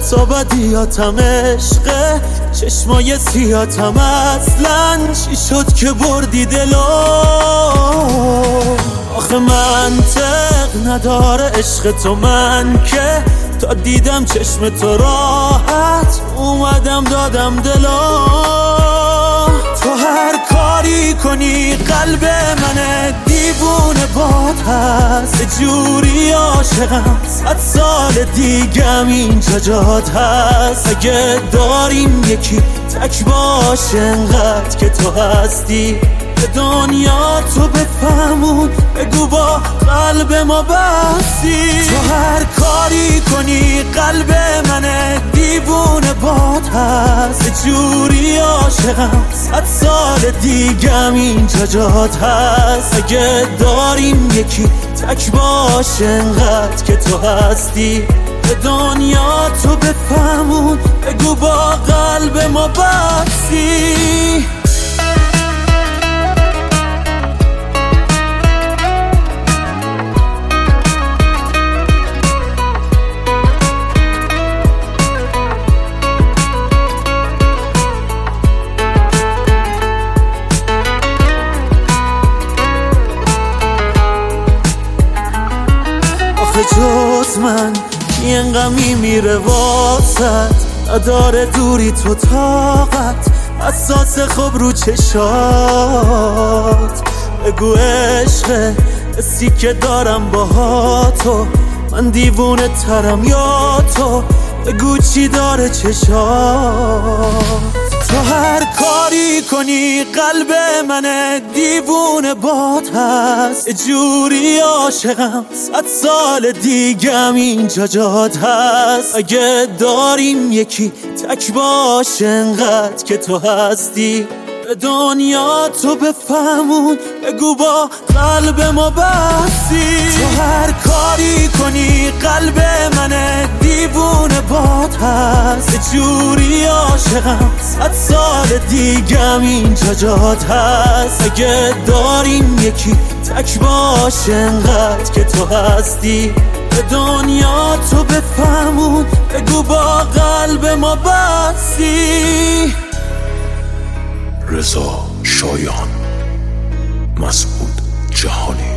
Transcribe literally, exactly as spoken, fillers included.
تا بدیاتم عشقه، چشمای سیاتم اصلاً چی شد که بردی دلو؟ آخه منطق نداره عشق تو، من که تا دیدم چشم تو راحت اومدم دادم دلو. تو هر کاری کنی قلب من دیوونه باد هست، جوری عاشقم صد سال دیگم اینجا جات هست. اگه داریم یکی تک باشه انقدر که تو هستی، به دنیا تو بفهمون بگو با قلب ما بستی. تو هر کاری کنی قلب من دیوونه باد هست، جوری عاشقم صد سال دیگم اینجا جات هست. اگه داریم یکی تک باشه انقدر که تو هستی، به دنیا تو بفهمون بگو با قلب ما بستی. جز من کی انقدر میمیره واسد، نداره دوری تو طاقت، حساس خوب رو چشات. بگو عشقه حسی که دارم با تو، من دیوونه ترم یا تو؟ بگو چی داره چشات؟ تو هر کاری کنی قلب من دیوونه باد هست، جوری عاشقم صد سال دیگم اینجا جات هست. اگه داریم یکی تک باشه انقدر که تو هستی، به دنیا تو بفهمون بگو با قلب ما بستی. تو هر کاری کنی قلب من دیوونه باد هست، جوری عاشقم صد سال دیگم اینجا جات هست. اگه داریم یکی تک باشه انقدر که تو هستی، به دنیا تو بفهمون بگو با قلب ما بستی. رضا شایان، مسعود جهانی.